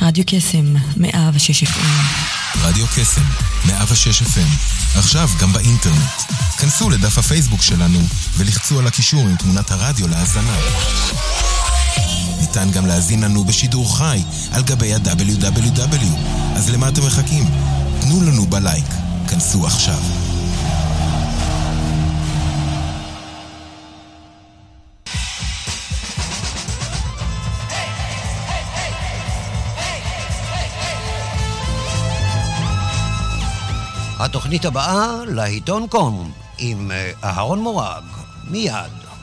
רדיו קסם, 106 FM. רדיו קסם, 106 FM. עכשיו גם באינטרנט. כנסו לדף הפייסבוק שלנו ולחצו על הקישור עם תמונת הרדיו להאזנה. ניתן גם להזין לנו בשידור חי על גבי ה-www. אז למה אתם מחכים? תנו לנו בלייק. כנסו עכשיו. התוכנית הבאה לעיתון קום עם אהרון מורג, מיד.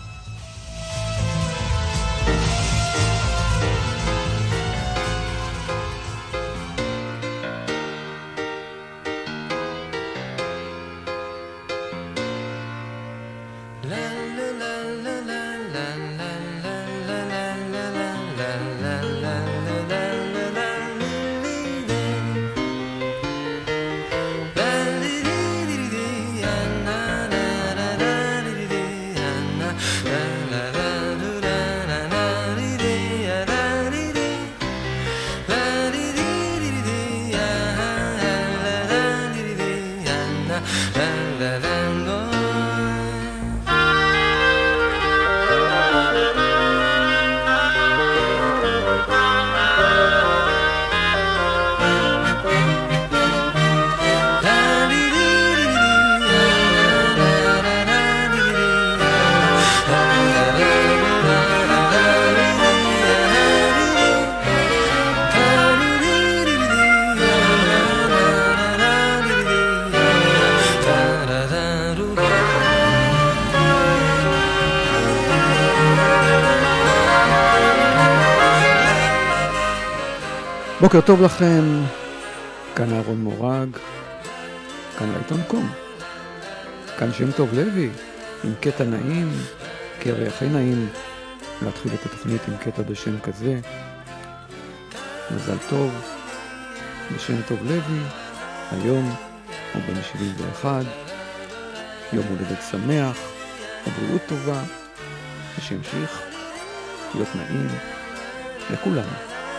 בוקר טוב לכם, כאן אהרון מורג, כאן לעיתון קום, כאן שם טוב לוי, עם קטע נעים, כי הרי הכי נעים להתחיל את התוכנית עם קטע בשם כזה. מזל טוב, בשם טוב לוי, היום הוא בן 71, יום הולדת שמח, הבריאות טובה, ושימשיך להיות נעים לכולנו.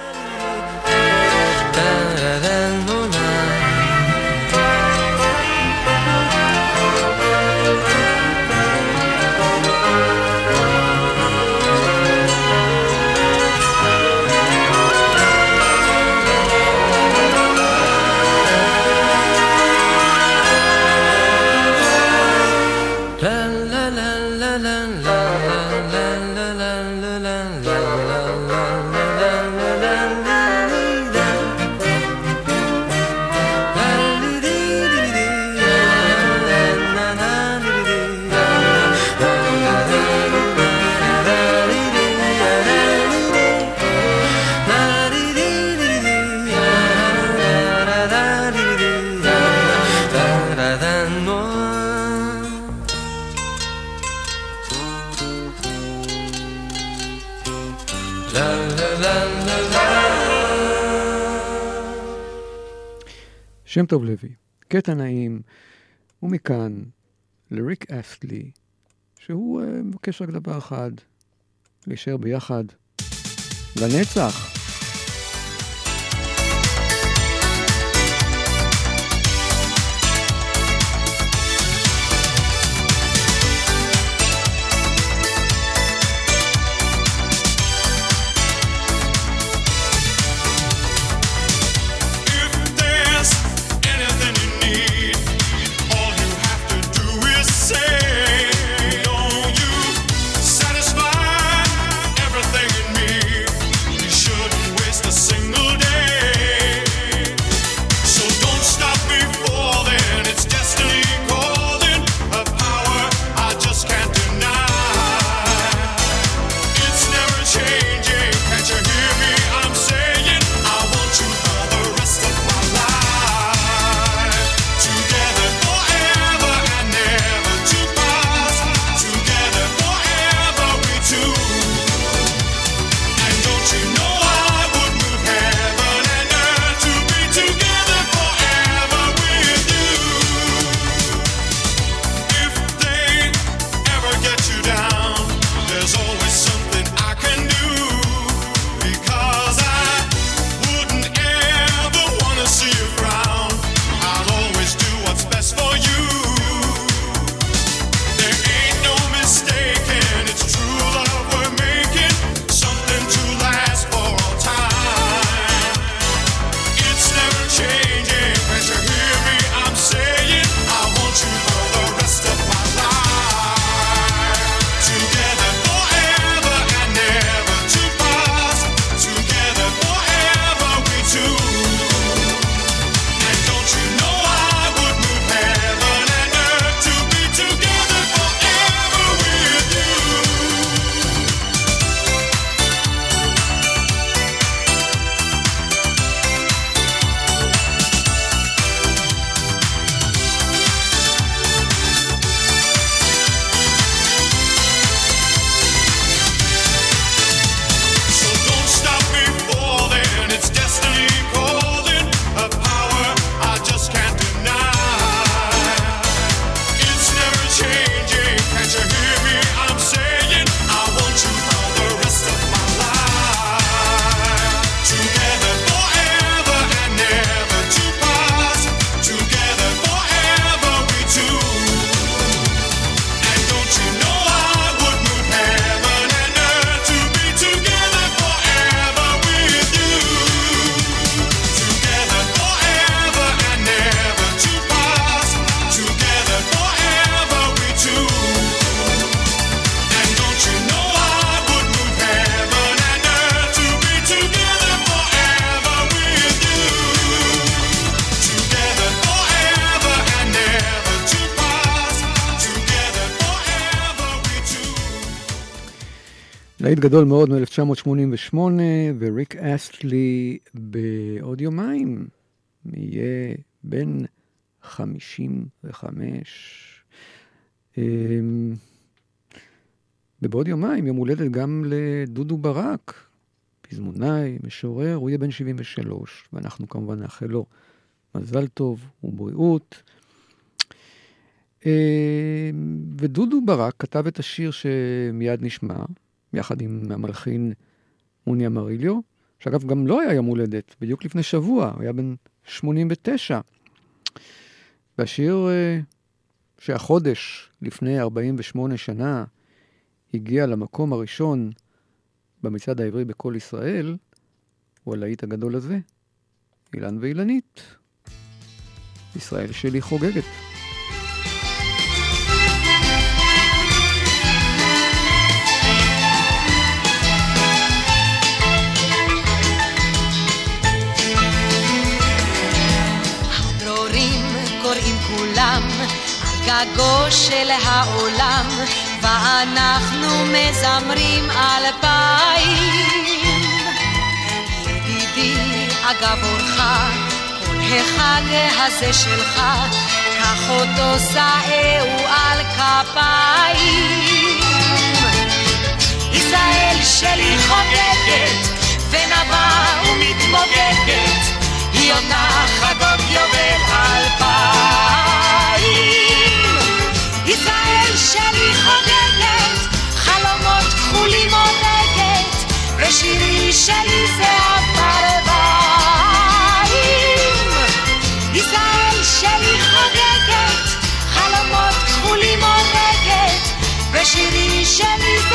שם טוב לוי, קטע נעים, ומכאן לריק אסטלי, שהוא מבקש רק דבר אחד, להישאר ביחד, לנצח. Should להיט גדול מאוד מ-1988, וריק אסטלי בעוד יומיים יהיה בן 55. ובעוד יומיים יום הולדת גם לדודו ברק, פזמונאי, משורר, הוא יהיה בן 73, ואנחנו כמובן נאחל לו מזל טוב ובריאות. ודודו ברק כתב את השיר שמיד נשמע, יחד עם המלחין מוני אמריליו, שאגב גם לא היה יום הולדת, בדיוק לפני שבוע, הוא היה בן 89. והשיר שהחודש לפני 48 שנה הגיע למקום הראשון במצעד העברי בכל ישראל, הוא הלהיט הגדול הזה, אילן ואילנית. ישראל שלי חוגגת. הדרורים קוראים כולם על גגו של העולם, ואנחנו מזמרים 2000. ידידי אגב אורך, כל החג הזה שלך, קח אותו סעהו על כפיים. ישראל שלי חוגגת ונבה ומתמוגגת, היא עונה חגות יובל 2000. ישראל שלי חוגגת, חלומות כחולים עודגת, ושירי שלי זה הפרוויים. ישראל שלי חוגגת, חלומות כחולים עודגת, ושירי שלי זה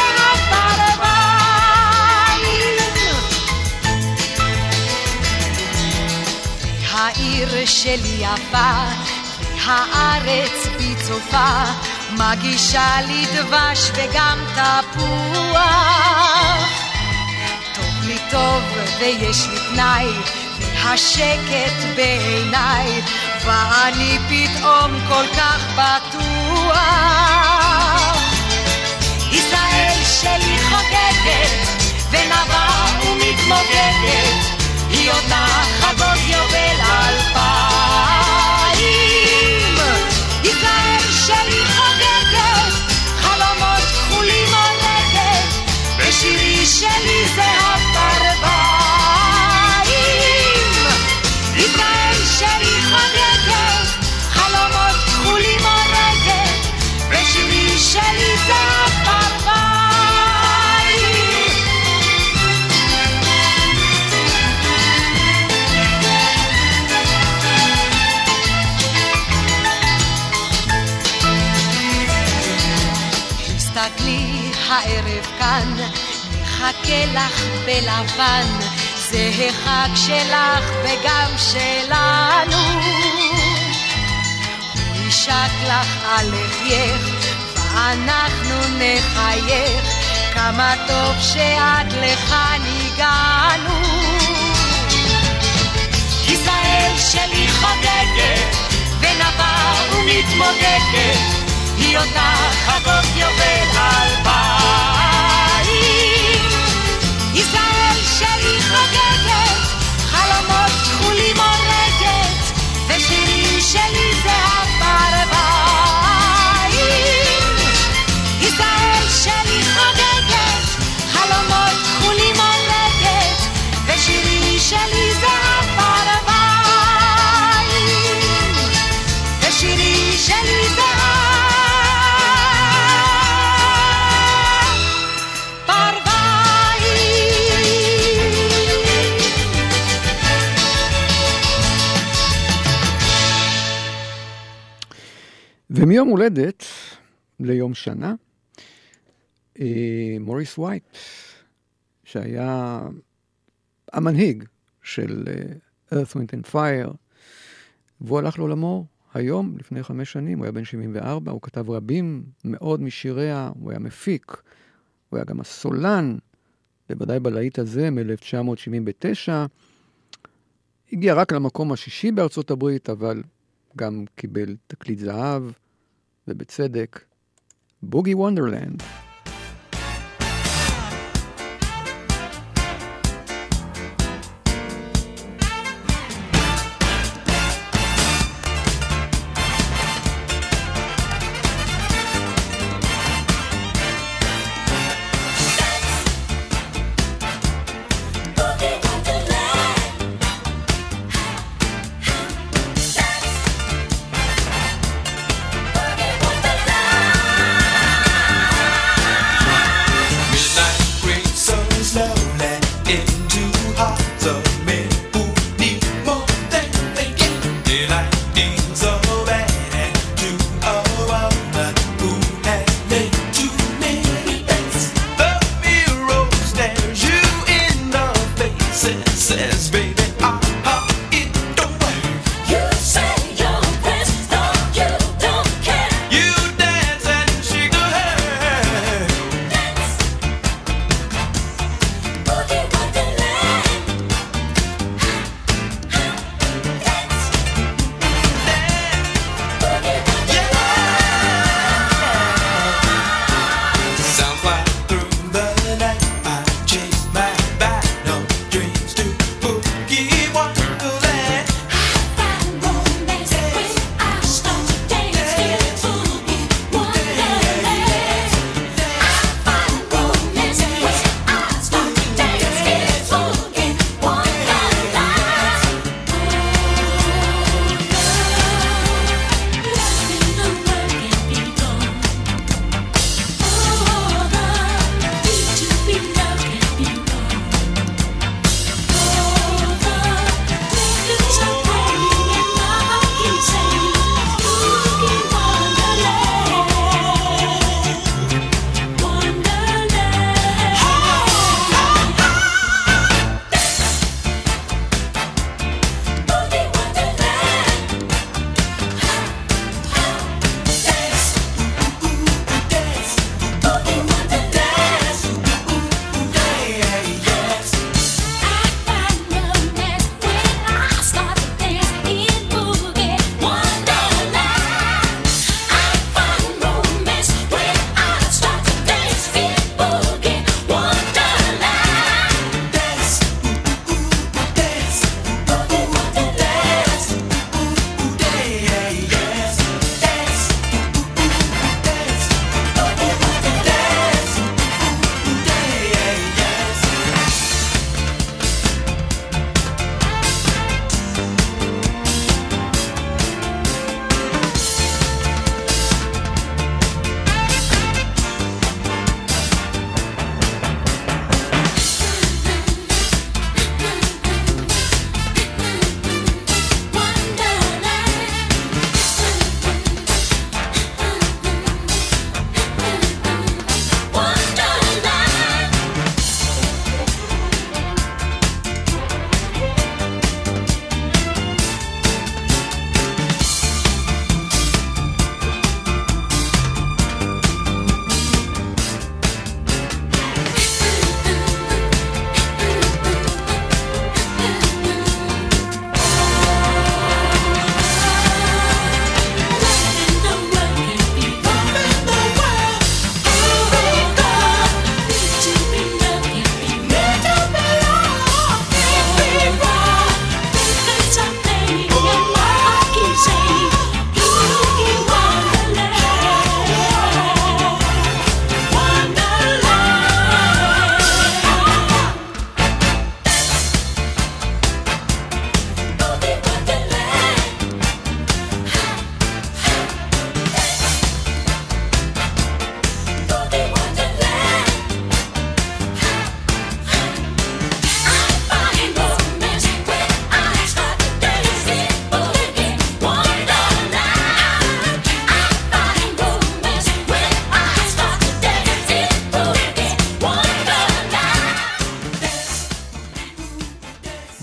הפרוויים. והעיר שלי יפה, והארץ בצופה, מגישה לי דבש וגם תפוח. טוב לי טוב ויש לי תנאי, והשקט בעיניי, ואני פתאום כל כך בטוח. ישראל שלי חוגגת ונבה ומתמוגגת, היא עונה חגות יובל 2000. ישראל שלי חוגגת, חלומות כחולים עונגת, ושירי שלי זה הפרוויים. ישראל שלי חוגגת, חלומות כחולים עונגת, ושירי שלי זה הפרוויים. תסתכלי הערב כאן, נחכה לך בלבן, זה החג שלך וגם שלנו. הוא ישק לך על לחייך, ואנחנו נחייך, כמה טוב שעד לכאן הגענו. ישראל שלי חוגגת ונבה ומתמוגגת, היא אותה חגות יובל 2000. ישראל שלי חוגגת, חלומות כחולים עונגת, ושירי שלי זה הפרוויים. ישראל שלי חוגגת, חלומות כחולים עונגת, ושירי שלי זה הפרוויים. ושירי שלי זה ומיום הולדת ליום שנה, מוריס ווייט, שהיה המנהיג של Earth, Wind and Fire, והוא הלך לעולמו היום, לפני 5 שנים, הוא היה בן 74, הוא כתב רבים מאוד משיריה, הוא היה מפיק, הוא היה גם הסולן, בוודאי בלהיט הזה מ-1979, הגיע רק למקום השישי בארצות הברית, אבל גם קיבל תקליט זהב, ובצדק, בוגי וונדרלנד.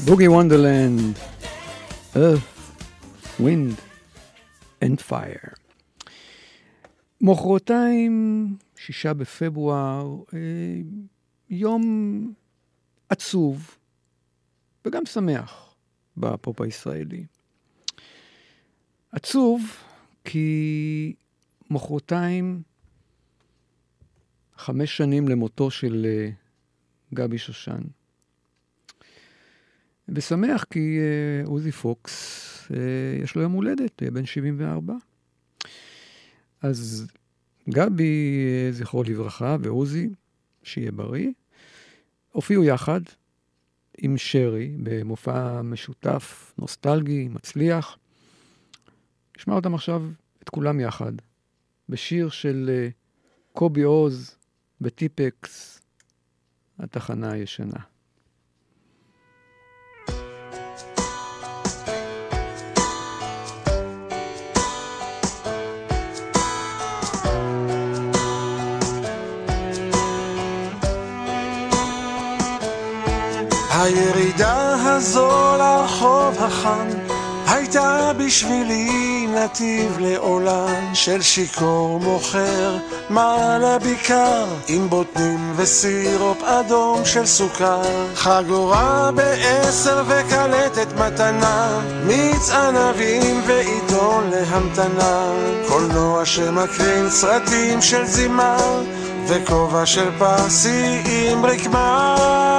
בוגי וונדרלנד, Earth, Wind and Fire. מחרתיים, 6 בפברואר, יום עצוב וגם שמח בפופ הישראלי. עצוב כי מחרתיים 5 שנים למותו של גבי שושן. ושמח כי עוזי פוקס יש לו יום הולדת, בן 74. אז גבי, זכרו לברכה, ועוזי, שיהיה בריא, הופיעו יחד עם שרי במופע משותף, נוסטלגי, מצליח. נשמע אותם עכשיו את כולם יחד, בשיר של קובי עוז בטיפקס, התחנה הישנה. הירידה הזו לרחוב החם הייתה בשבילי נתיב לעולם של שיקור מוכר מעל הביקר עם בוטנים וסירופ אדום של סוכר, חגורה ב10 וקלטת מתנה, מיץ ענבים ועיתון להמתנה, קולנוע שמקרין סרטים של זימה וכובע של פרסי עם רקמה.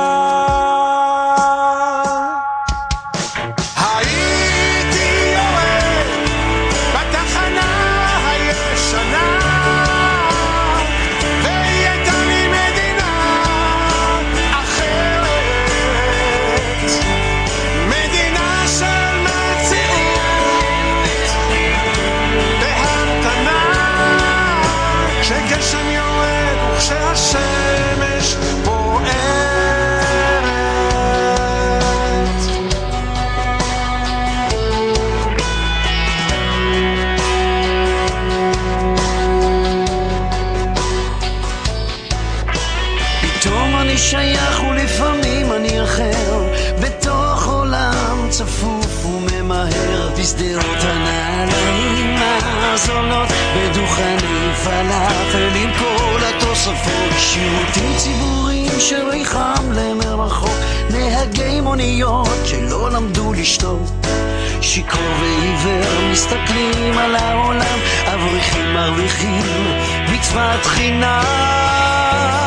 שייך ולפעמים אני אחר בתוך עולם צפוף וממהר בשדרות הנעליים הזולות בדוכני פלאפל עם כל התוספות, שירותים ציבוריים שריחם למרחוק, נהגי מוניות שלא למדו לשתות, שיקור ועיוור מסתכלים על העולם, אברכים מרוויחים מצוות חינם.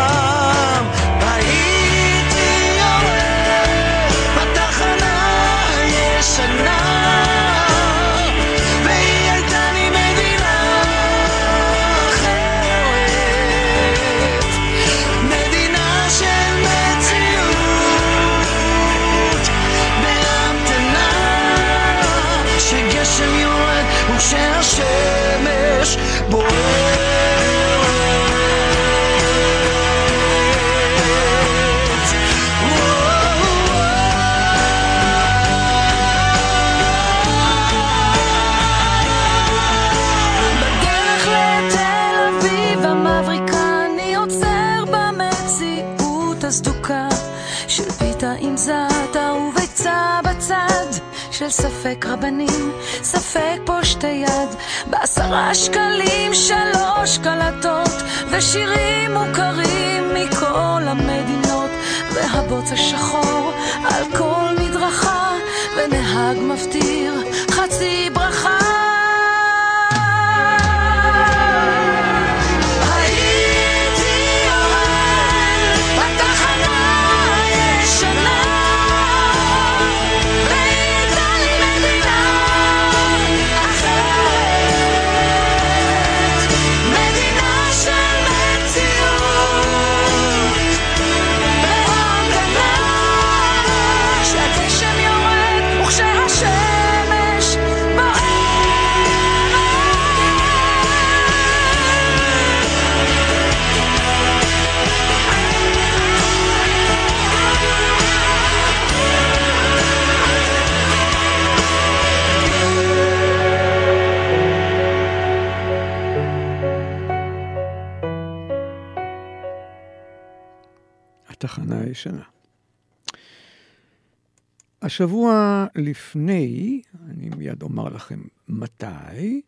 שהשמש בוערת בדרך לתל אביב המבריקה אני עוצר במציאות הסדוקה של פיתה עם זעתר וביצה בצד של ספק רבנים, ספק פושטי יד, ב10 שקלים 3 קלטות, ושירים מוכרים מכל המדינות, והבוץ השחור על כל מדרכה, ונהג מפתיר חצי ברכה. התחנה הישנה. השבוע לפני, אני מיד אומר לכם מתי,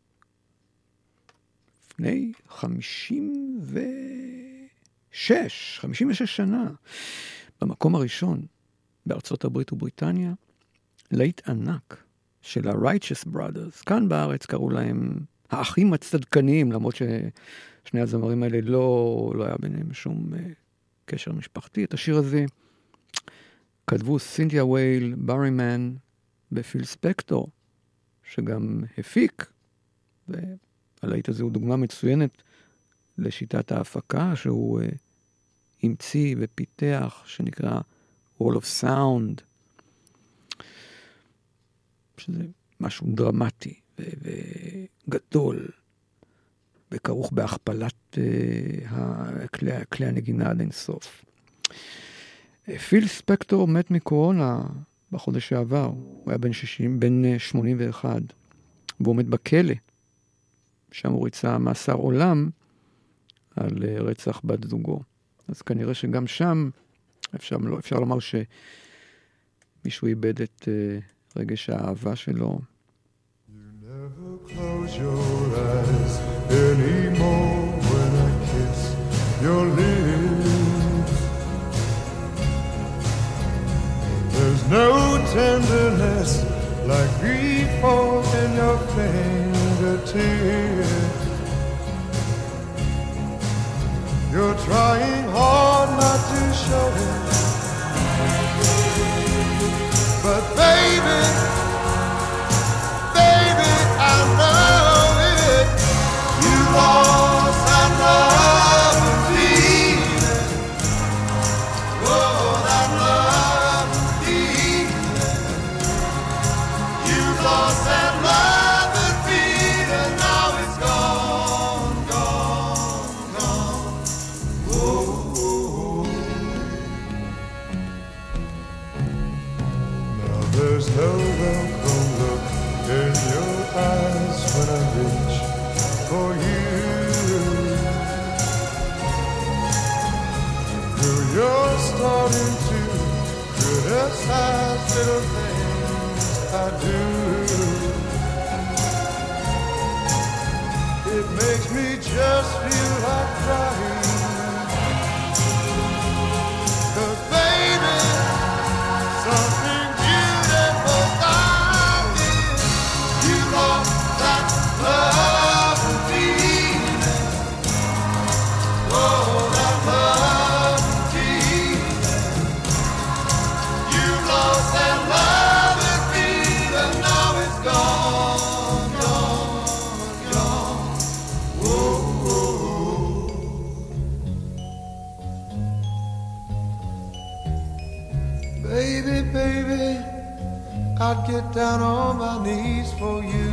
לפני 56 שנה, במקום הראשון, בארצות הברית ובריטניה, להיט ענק של ה-Righteous Brothers. כאן בארץ קראו להם האחים הצדקניים, למרות ששני הזמרים האלה לא היה ביניהם שום קשר משפחתי. את השיר הזה כתבו סינתיה וייל, ברימן ופיל ספקטור, שגם הפיק, והלהיט הזה הוא דוגמה מצוינת לשיטת ההפקה שהוא המציא ופיתח, שנקרא Wall of Sound, שזה משהו דרמטי וגדול, וכרוך בהכפלת כלי הנגינה עד אינסוף. פיל ספקטור מת מקורונה בחודש שעבר, הוא היה בן 81, והוא מת בכלא, שם הוא ריצה מאסר עולם על רצח בת זוגו. אז כנראה שגם שם אפשר לומר שמישהו איבד את רגש האהבה שלו. You never close your eyes anymore when I kiss your lips. There's no tenderness like grief in your fingertips. You're trying hard not to show it, but baby, I know it. You lost that love and feeling. Oh, that love and feeling. You lost that love and feeling. Now it's gone, gone, gone. Oh. Now there's no welcome look in your eyes when I reach for you. You're starting to criticize little things I do. It makes me just feel like crying. 'Cause baby, something beautiful started. You lost that love and feeling. Oh, that love and feeling. You lost that love and feeling. Now it's gone, gone, gone. Oh, oh. Baby, baby, I'd get down on my knees for you.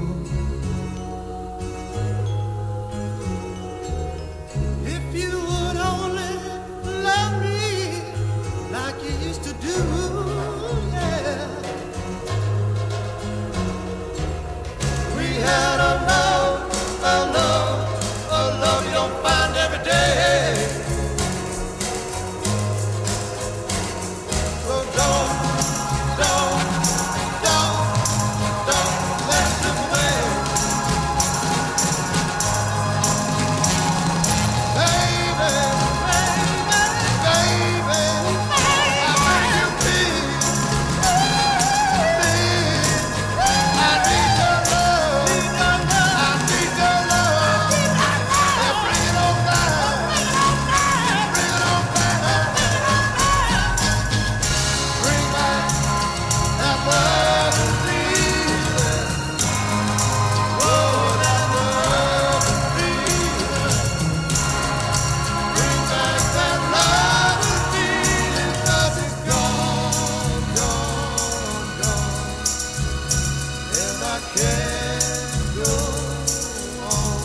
If you would only love me like you used to do, yeah. We had a love you don't find every day. So don't let it slip away. Baby, I beg you please, I need your love, I need your love. Yeah, bring it on down, bring it on back, bring back that love and feeling. Oh, that love and feeling. Bring back that love and feeling. 'Cause it's gone, gone, gone. And I can't go on.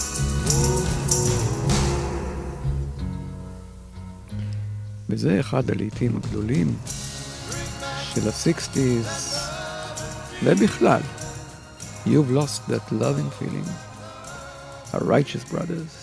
וזה אחד הלהיטים הגדולים של ה-60s, ובכלל, You've lost that loving feeling. ה-Righteous Brothers,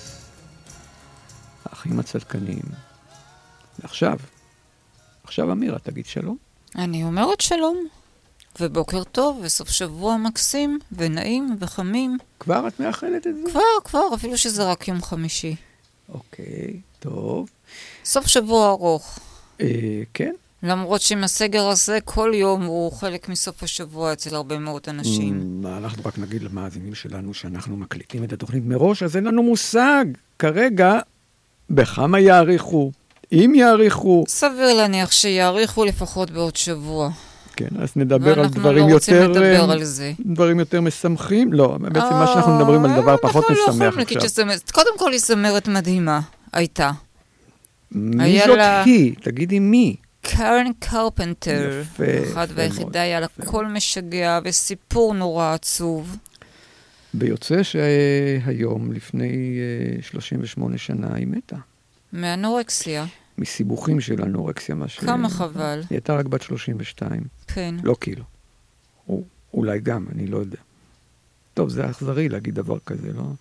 האחים הצדקניים. ועכשיו אמירה, תגיד שלום. אני אומרת שלום, ובוקר טוב, וסוף שבוע מקסים, ונעים, וחמים. כבר את מאחלת את זה? כבר, אפילו שזה רק יום חמישי. אוקיי, טוב. סוף שבוע ארוך. כן. למרות שעם הסגר הזה, כל יום הוא חלק מסוף השבוע אצל הרבה מאוד אנשים. אנחנו רק נגיד למאזינים שלנו שאנחנו מקליטים את התוכנית מראש, אז אין לנו מושג כרגע בכמה יאריכו, אם יאריכו. סביר להניח שיאריכו לפחות בעוד שבוע. כן, אז נדבר על דברים דברים יותר משמחים. לא, בעצם מה שאנחנו מדברים על דבר פחות משמח עכשיו. קודם כל היא זמרת מדהימה, הייתה. מי זאת היא? תגידי מי. קרן קרפנטר, אחת והיחידה, היה לה קול משגע וסיפור נורא עצוב. ביוצא שהיום, לפני 38 שנה, היא מתה. מאנורקסיה. מסיבוכים של אנורקסיה. כמה חבל. היא הייתה רק בת 32. כן. לא קילו. אולי גם, אני לא יודע. טוב, זה אכזרי להגיד דבר כזה, לא?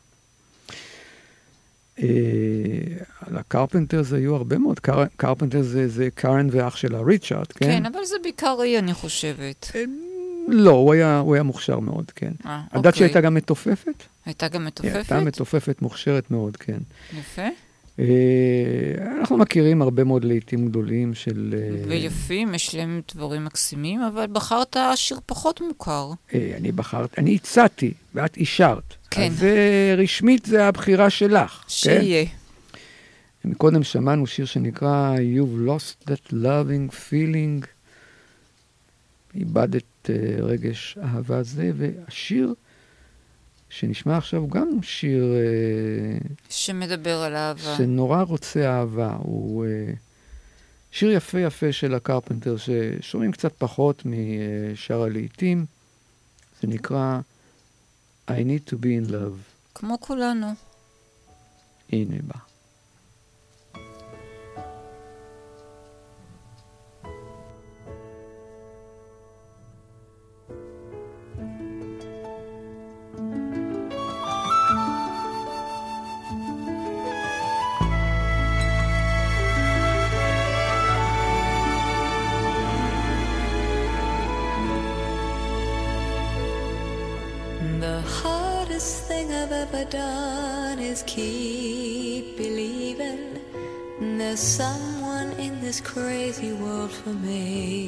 על הקרפנטרס היו הרבה מאוד. קרפנטרס זה קארן ואח שלה, ריצ'ארד, כן? כן, אבל זה בעיקר היא, אני חושבת. לא, הוא היה מוכשר מאוד, כן. הדעת שהייתה גם מתופפת? הייתה גם מתופפת? הייתה מתופפת מוכשרת מאוד, כן. יפה. אנחנו מכירים הרבה מאוד לעיתים גדולים של... ויפים, יש להם דברים מקסימים, אבל בחרת שיר פחות מוכר. אני הצעתי, ואת אישרת. כן. אז רשמית זה הבחירה שלך. שיהיה. כן? קודם שמענו שיר שנקרא You've lost that loving feeling. איבדת רגש אהבה זה, והשיר שנשמע עכשיו הוא גם שיר... שמדבר על אהבה. שנורא רוצה אהבה. הוא שיר יפה יפה של הקרפנטר, ששומעים קצת פחות משאר הלעיתים. זה נקרא I need to be in love. כמו כולנו. הנה בא. The hardest thing I've ever done is keep believing there's someone in this crazy world for me.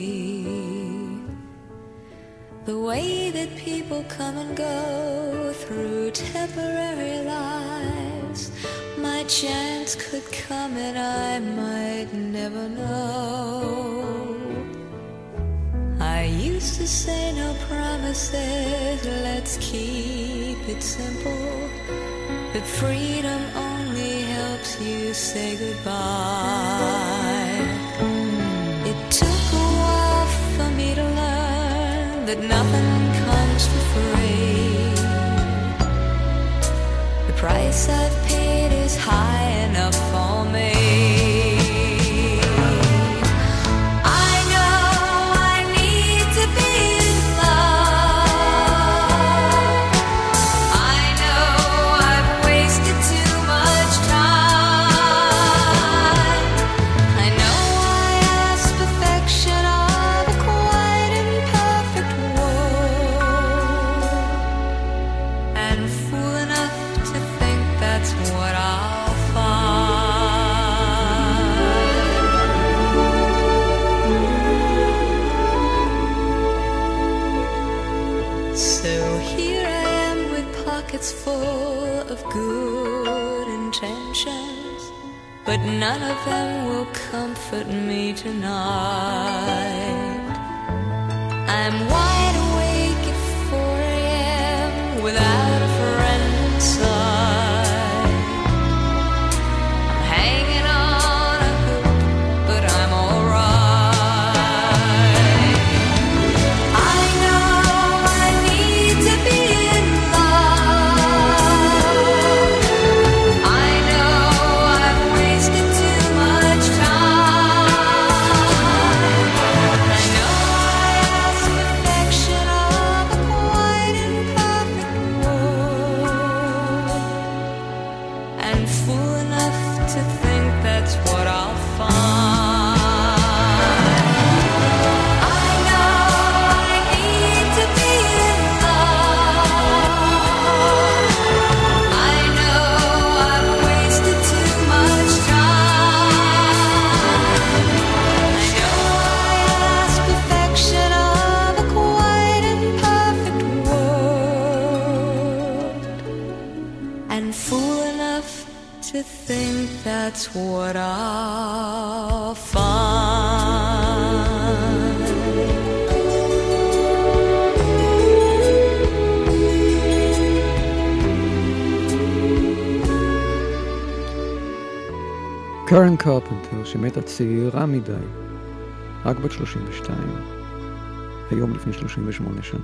The way that people come and go through temporary lives, my chance could come and I might never know. I used to say no promises, let's keep it simple. But freedom only helps you say goodbye. It took a while for me to learn that nothing comes for free. The price I've paid is high enough for me. But none of them will comfort me tonight. I'm wide awake at 4 a.m. without a friend inside. I'm hanging on a hook, but I'm alright. I know I need to be in love. I know I've wasted too much time. I know I asked perfection. what I'll find. קרן קרפנטר, שמתה צעירה מדי, רק בת 32, היום לפני 38 שנה.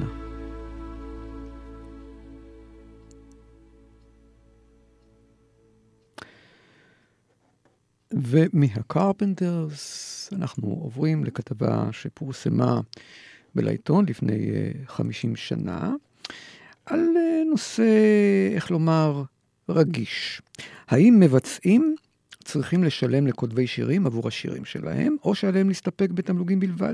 ומהקרפנטרס אנחנו עוברים לכתבה שפורסמה בלעיתון לפני 50 שנה, על נושא, איך לומר, רגיש. האם מבצעים צריכים לשלם לכותבי שירים עבור השירים שלהם, או שעליהם להסתפק בתמלוגים בלבד?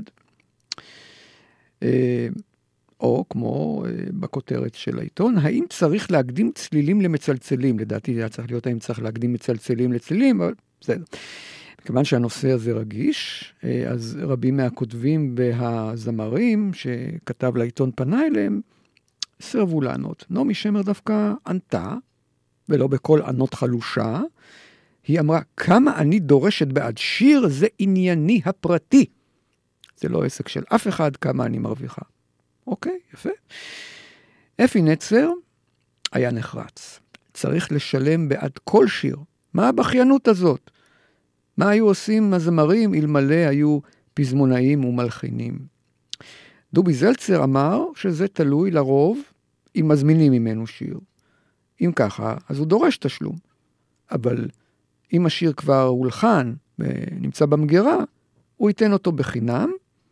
או כמו בכותרת של העיתון, האם צריך להקדים צלילים למצלצלים? לדעתי זה צריך להיות האם צריך להקדים מצלצלים לצלילים, אבל בסדר. מכיוון שהנושא הזה רגיש, אז רבים מהכותבים והזמרים שכתב לעיתון פנה אליהם, סרבו לענות. נעמי שמר דווקא ענתה, ולא בכל ענות חלושה, היא אמרה, כמה אני דורשת בעד שיר, זה ענייני הפרטי. זה לא עסק של אף אחד, כמה אני מרוויחה. אוקיי, יפה. אפי נצר היה נחרץ. צריך לשלם בעד כל שיר. מה הבחיינות הזאת? מה היו עושים הזמרים אלמלא היו פזמונאים ומלחינים? דובי זלצר אמר שזה תלוי לרוב אם מזמינים ממנו שיר. אם ככה, אז הוא דורש תשלום. אבל אם השיר כבר הולחן ונמצא במגירה, הוא ייתן אותו בחינם.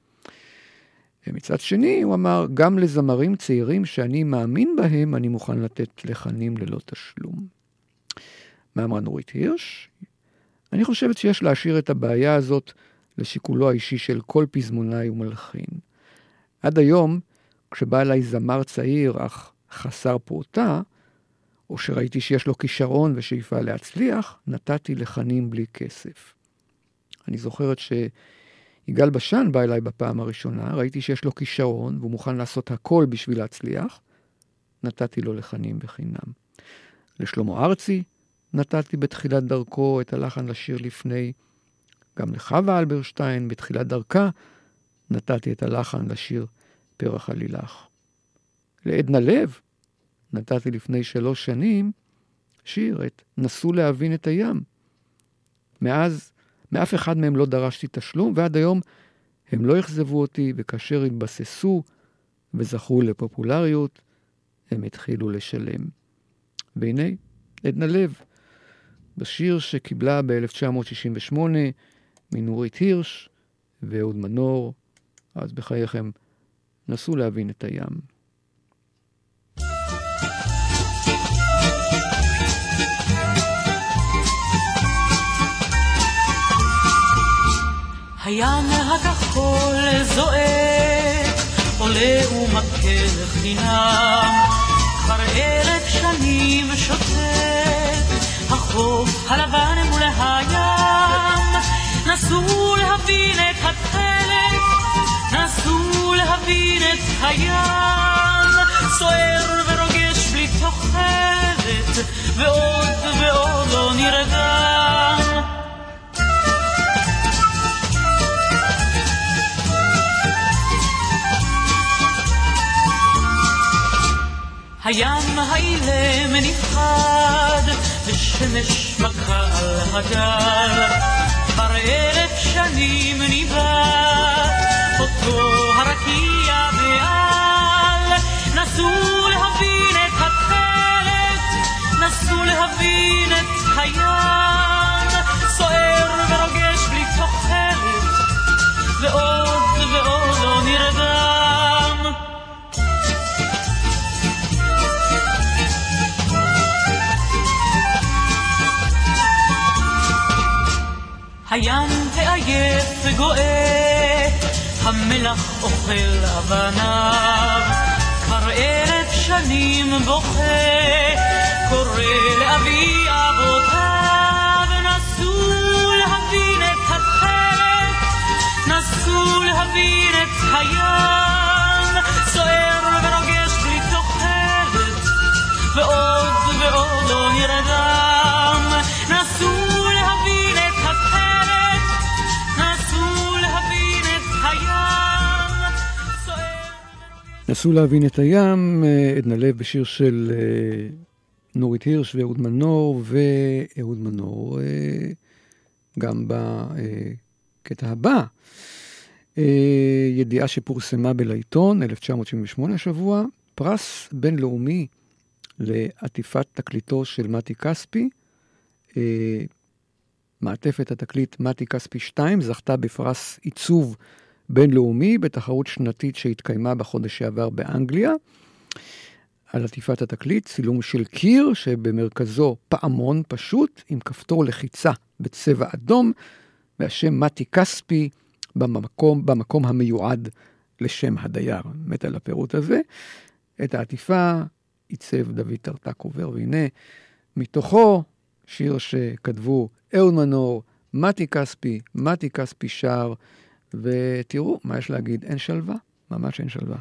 ומצד שני, הוא אמר, גם לזמרים צעירים שאני מאמין בהם, אני מוכן לתת לחנים ללא תשלום. מה אמרה נורית הירש? אני חושבת שיש להשאיר את הבעיה הזאת לשיקולו האישי של כל פזמונאי ומלחין. עד היום, כשבא אליי זמר צעיר אך חסר פרוטה, או שראיתי שיש לו כישרון ושאיפה להצליח, נתתי לחנים בלי כסף. אני זוכרת שיגאל בשן בא אליי בפעם הראשונה, ראיתי שיש לו כישרון והוא מוכן לעשות הכל בשביל להצליח, נתתי לו לחנים בחינם. לשלמה ארצי נתתי בתחילת דרכו את הלחן לשיר לפני, גם לחווה אלברשטיין בתחילת דרכה נתתי את הלחן לשיר פרח עלילך. לעדנה לב נתתי לפני 3 שנים שיר את נסו להבין את הים. מאז, מאף אחד מהם לא דרשתי תשלום, ועד היום הם לא יחזבו אותי, וכאשר התבססו וזכו לפופולריות, הם התחילו לשלם. והנה, עדנה לב, בשיר שקיבלה ב-1968 מנורית הירש ואהוד מנור, אז בחייכם נסו להבין את הים. הים הכחול זועק, עולה ומכה לחינם, כבר 1000 שנים שותק, החוף הלבן מול הים, נסו להבין את התכלת, נסו להבין את הים, סוער ורוגש בלי תוחלת, ועוד ועוד לא נרדם. הים האילם נפחד, ושמש מכה על הגל, כבר 1000 שנים ניבט, אותו הרקיע ועל, נסו להבין את התכלת, נסו להבין את הים, סוער ורוגש בלי תוחלת, ועוד ועוד לא נרדם. הים העייף וגואה, המלח אוכל אבניו, כבר 1000 שנים בוכה, קורא לאבי אבותיו, נסו להבין את התכלת, נסו להבין את הים, סוער ורוגש בלי תוחלת, ועוד ועוד לא נרדם, נסו להבין נסו להבין את הים, עדנה לב בשיר של נורית הירש ואהוד מנור, ואהוד מנור גם בקטע הבא. ידיעה שפורסמה בלעיתון, 1978 השבוע, פרס בינלאומי לעטיפת תקליטו של מתי כספי. מעטפת התקליט מתי כספי 2 זכתה בפרס עיצוב בינלאומי בתחרות שנתית שהתקיימה בחודש שעבר באנגליה. על עטיפת התקליט צילום של קיר שבמרכזו פעמון פשוט עם כפתור לחיצה בצבע אדום, והשם מתי כספי במקום המיועד לשם הדייר. מת על הפירוט הזה. את העטיפה עיצב דוד טרטקובר, והנה מתוכו שיר שכתבו אהוד מנור, מתי כספי שר, ותראו מה יש להגיד, אין שלווה, ממש אין שלווה.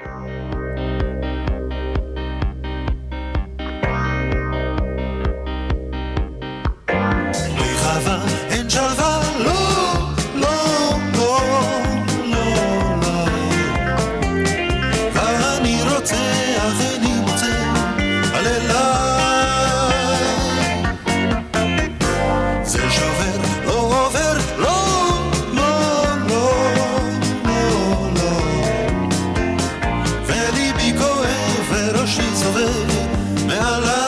בלי חווה אין שלווה, לא, לא, לא, לא, לא. ואני רוצה, אך איני מוצא, על אליי. זה שובר, לא עובר, לא, לא, לא, לא, לא. וליבי כואב וראשי סובב מעליי.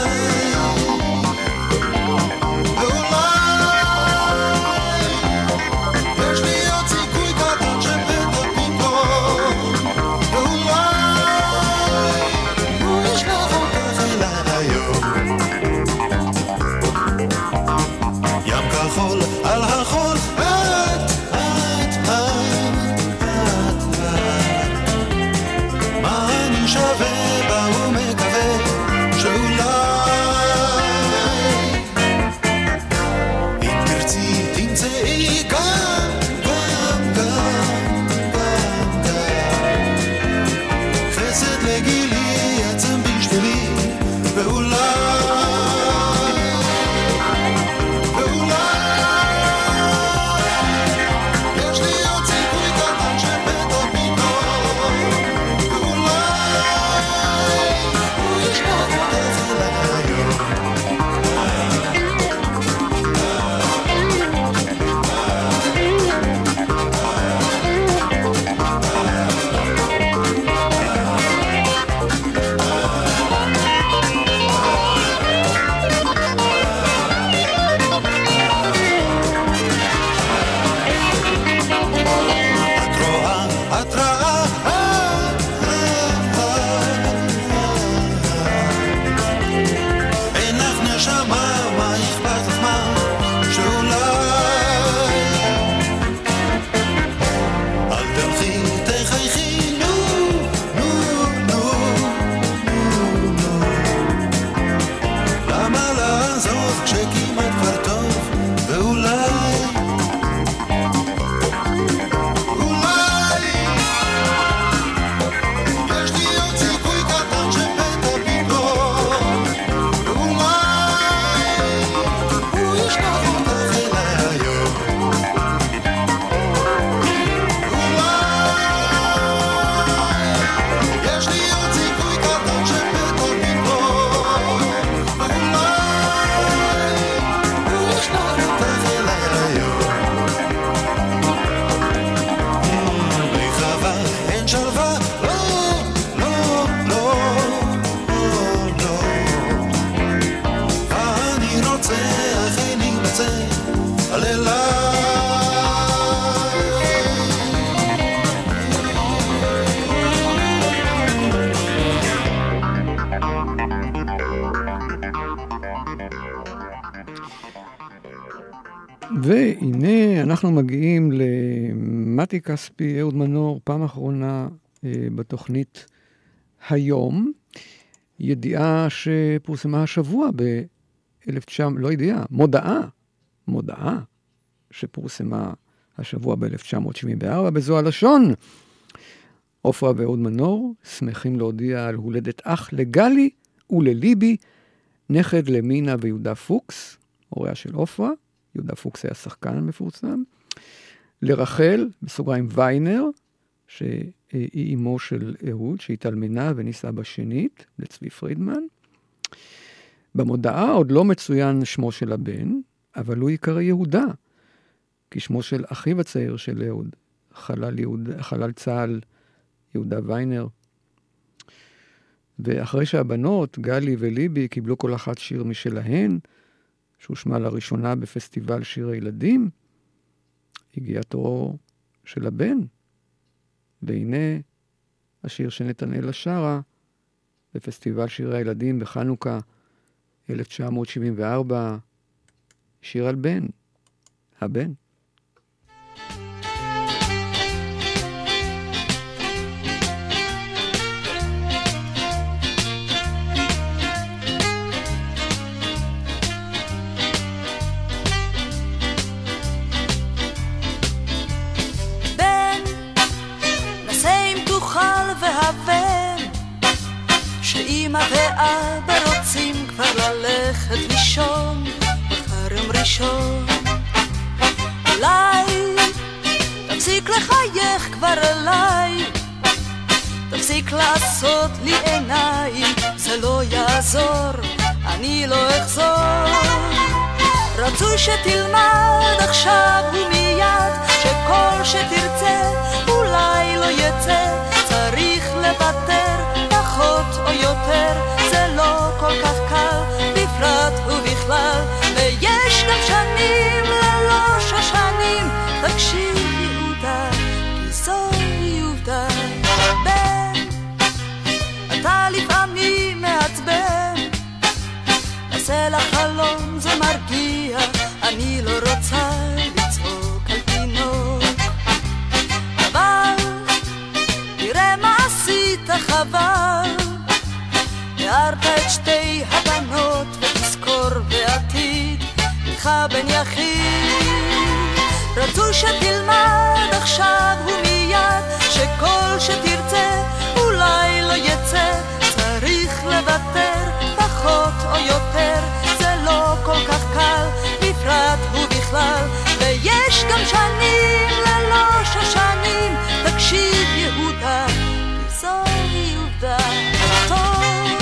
והנה אנחנו מגיעים למתי כספי, אהוד מנור, פעם אחרונה בתוכנית היום. ידיעה שפורסמה השבוע לא ידיעה, מודעה שפורסמה השבוע ב-1974 בזו הלשון. עופרה ואהוד מנור שמחים להודיע על הולדת אח לגלי ולליבי, נכד למינה ויהודה פוקס, הוריה של עופרה. יהודה פוקס היה שחקן מפורסם. לרחל, בסוגריים ויינר, שהיא אמו של אהוד, שהתאלמנה ונישאה בשנית, לצבי פרידמן. במודעה עוד לא מצוין שמו של הבן, אבל הוא יקרא יהודה, כי שמו של אחיו הצעיר של אהוד, חלל צה"ל יהודה ויינר. ואחרי שהבנות, גלי וליבי, קיבלו כל אחת שיר משלהן, שהושמע לראשונה בפסטיבל שיר הילדים, הגיע תורו של הבן. והנה השיר שנתנאלה שרה בפסטיבל שירי הילדים בחנוכה 1974, שיר על בן, הבן. שאמא ואבא רוצים כבר ללכת לישון מחר יום ראשון. אולי תפסיק לחייך כבר אליי, תפסיק לעשות לי עיניים, זה לא יעזור, אני לא אחזור. רצוי שתלמד עכשיו ומיד, שכל שתרצה אולי לא יצא, צריך לוותר פחות או יותר, זה לא כל כך קל, בפרט ובכלל, ויש גם שנים ללא שושנים. תקשיב יהודה, כי זוהי עובדה. בן, אתה לפעמים מעצבן, נעשה לחלום זה מרגיע, אני לא רוצה לצעוק על תינוק, אבל תראה מה עשית חבל, תיארת את שתי הבנות ותזכור בעתיד איתך בן יחיד. רצוי שתלמד עכשיו ומיד, שכל שתרצה אולי לא יצא, צריך לוותר פחות או יותר, זה לא כל כך קל, בפרט ובכלל, ויש גם שנים ללא שושנים. תקשיב יהודה, כי זוהי עובדה. טוב,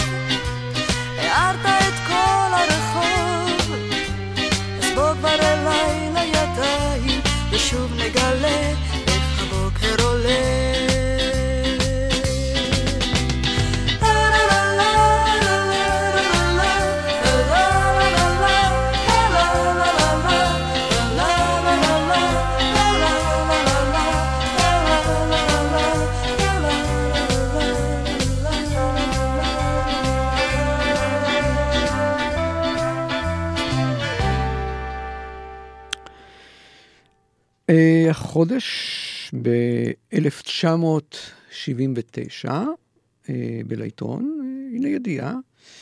הערת את כל הרחוב, אז בוא כבר אליי לידיים, ושוב נגלה איך הבוקר עולה. החודש ב-1979 בלעיתון, הנה ידיעה,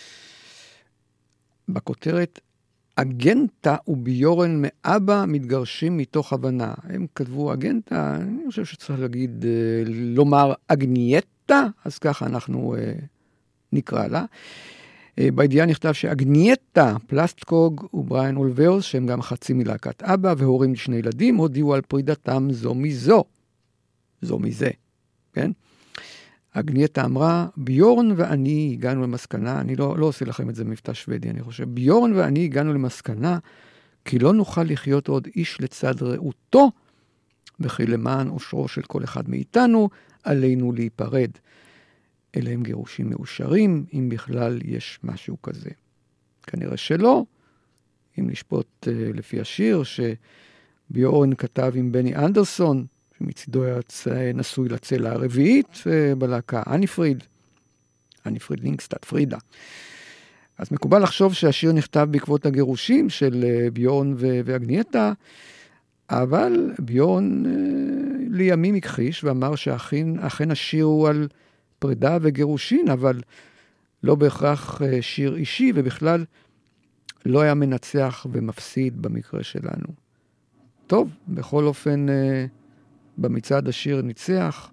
בכותרת אגנטה וביורן מאבא מתגרשים מתוך הבנה. הם כתבו אגנטה, אני חושב שצריך להגיד, לומר אגנייטה, אז ככה אנחנו נקרא לה. בידיעה נכתב שאגנייטה, פלסטקוג ובריין אולברס, שהם גם חצי מלהקת אבא והורים לשני ילדים, הודיעו על פרידתם זו מזו. זו מזה, כן? אגנייטה אמרה, ביורן ואני הגענו למסקנה, אני לא עושה לכם את זה מבטא שוודי, אני חושב, ביורן ואני הגענו למסקנה, כי לא נוכל לחיות עוד איש לצד רעותו, וכי למען אושרו של כל אחד מאיתנו, עלינו להיפרד. אלה הם גירושים מאושרים, אם בכלל יש משהו כזה. כנראה שלא, אם לשפוט לפי השיר שביורן כתב עם בני אנדרסון, שמצידו היה נשוי לצלע הרביעית בלהקה, אני פריד לינקסטאט פרידה. אז מקובל לחשוב שהשיר נכתב בעקבות הגירושים של ביורן ואגנייטה, אבל ביורן לימים הכחיש ואמר שאכן השיר הוא על פרידה וגירושין, אבל לא בהכרח שיר אישי, ובכלל לא היה מנצח ומפסיד במקרה שלנו. טוב, בכל אופן, במצעד השיר ניצח,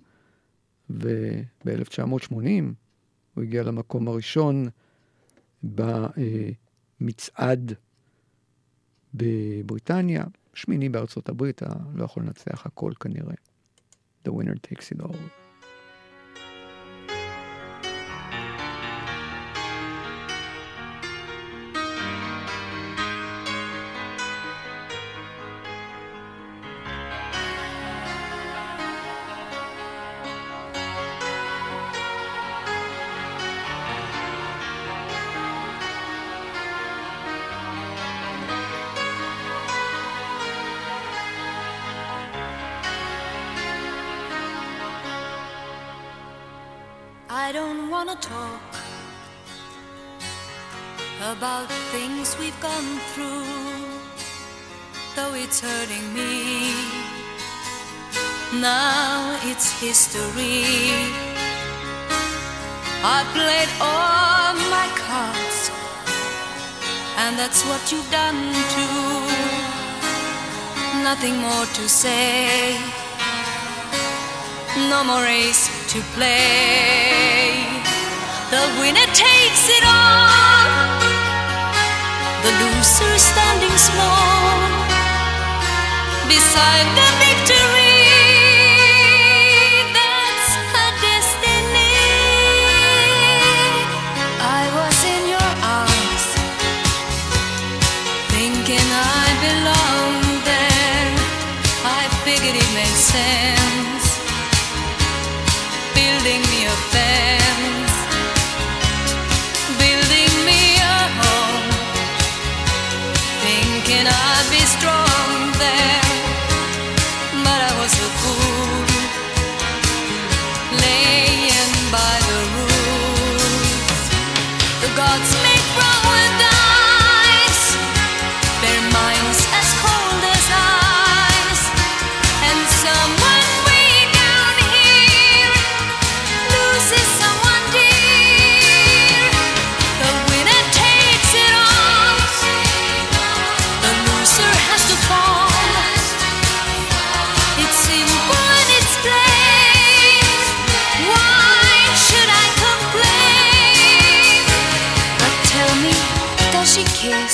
וב-1980 הוא הגיע למקום הראשון במצעד בבריטניה, שמיני בארצות הברית, לא יכול לנצח הכל כנראה. The winner takes it all. I don't wanna talk about things we've gone through, though it's hurting me. Now it's history. I played all my cards, and that's what you've done too. Nothing more to say, no more race to play. The winner takes it all, the loser standing small beside the victory. That's her destiny. I was in your arms, thinking I belonged there. I figured it made sense, building me a fence, building me a home, thinking I'd be strong there. But I was a fool, laying by the rules. The gods make wrong with dice, their minds as cold as ice, and someone way down here loses someone dear. The winner takes it all, the loser has to fall. It's simple and it's plain. Why should I complain? But tell me, does she kiss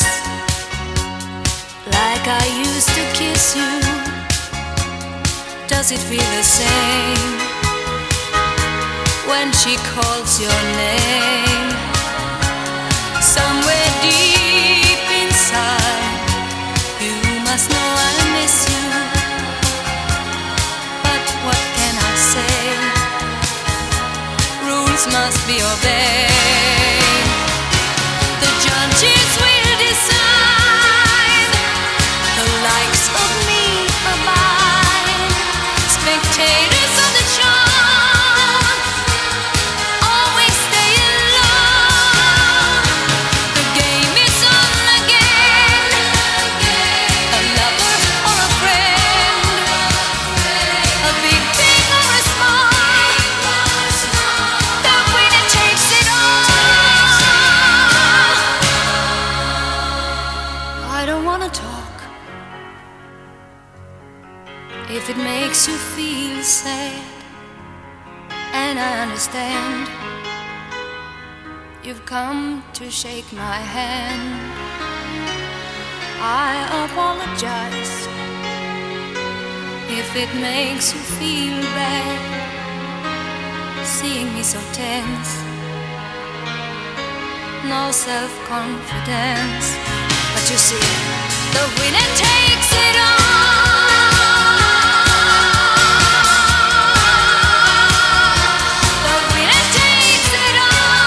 like I used to kiss you? Does it feel the same when she calls your name? Somewhere deep inside, you must know I miss you. But what can I say? Rules must be obeyed. The judges will decide, the likes of me abide. Spectators of the show always stay alone. The game is on again, a lover or a friend, a big thing or a small, the winner takes it all. I don't wanna talk if it makes you feel sad, and I understand. You've come to shake my hand. I apologize if it makes you feel bad, seeing me so tense, no self-confidence. But you see, the winner takes it all. The winner takes it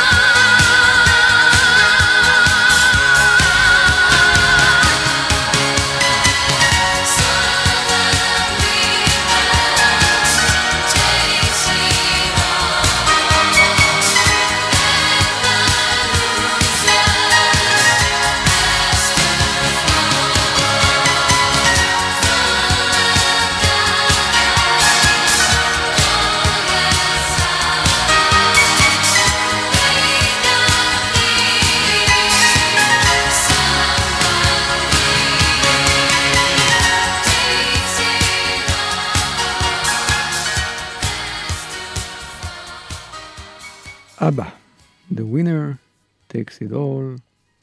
אבא, The winner takes it all.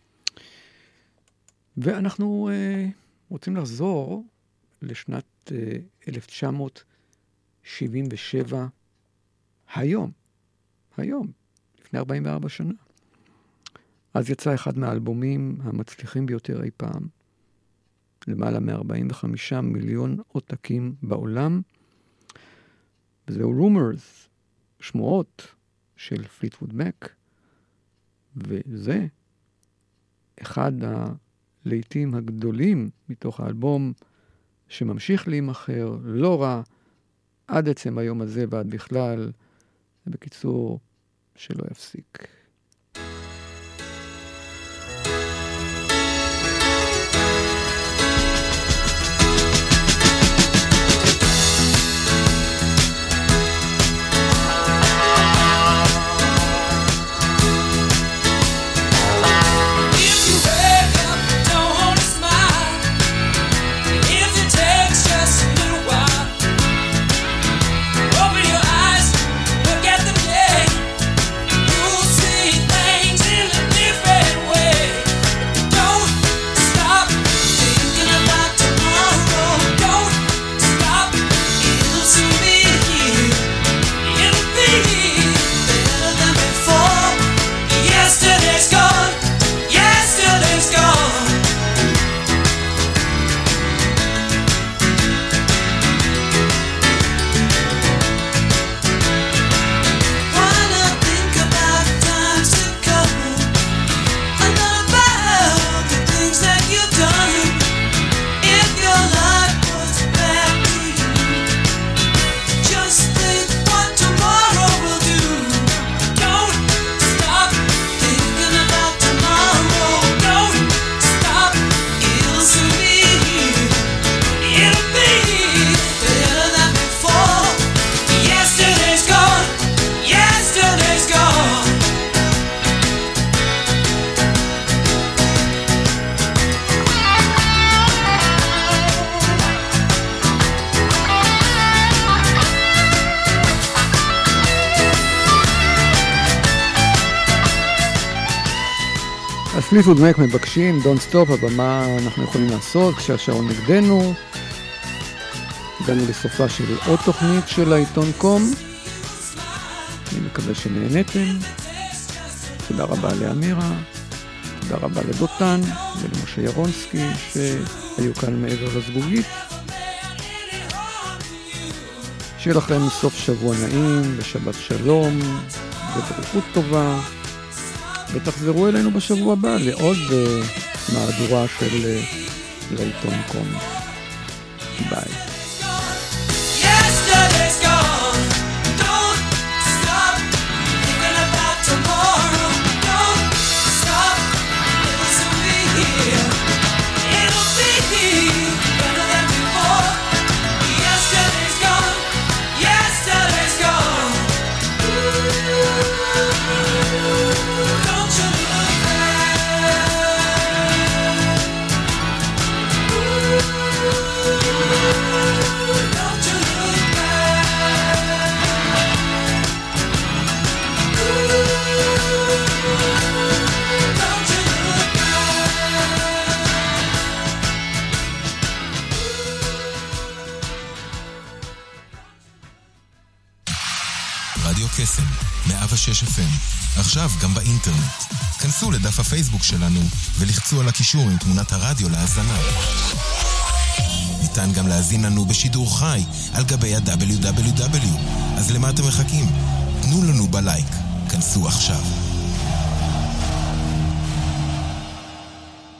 ואנחנו רוצים לחזור לשנת 1969, 77 היום, לפני 44 שנה. אז יצא אחד מהאלבומים המצליחים ביותר אי פעם, למעלה מ-45 מיליון עותקים בעולם, וזהו Rumors, שמועות של פליטווד מק, וזה אחד הלהיטים הגדולים מתוך האלבום שממשיך להימכר, לא רע, עד עצם היום הזה ועד בכלל, בקיצור, שלא יפסיק. פליטווד מק מבקשים, Don't Stop, אבל מה אנחנו יכולים לעשות כשהשעון נגדנו? הגענו לסופה של עוד תוכנית של העיתון קום. אני מקווה שנהנתם. תודה רבה לאמירה, תודה רבה לדותן ולמשה ירונסקי שהיו כאן מעבר לזגוגית. שיהיה לכם סוף שבוע נעים ושבת שלום ובריאות טובה. ותחזרו אלינו בשבוע הבא לעוד מהדורה של לעיתון קום. ביי. קסם, 106 FM, עכשיו גם באינטרנט. כנסו לדף הפייסבוק שלנו ולחצו על הקישור עם תמונת הרדיו להאזנה. ניתן גם להאזין לנו בשידור חי על גבי ה-www. אז למה אתם מחכים? תנו לנו בלייק. כנסו עכשיו.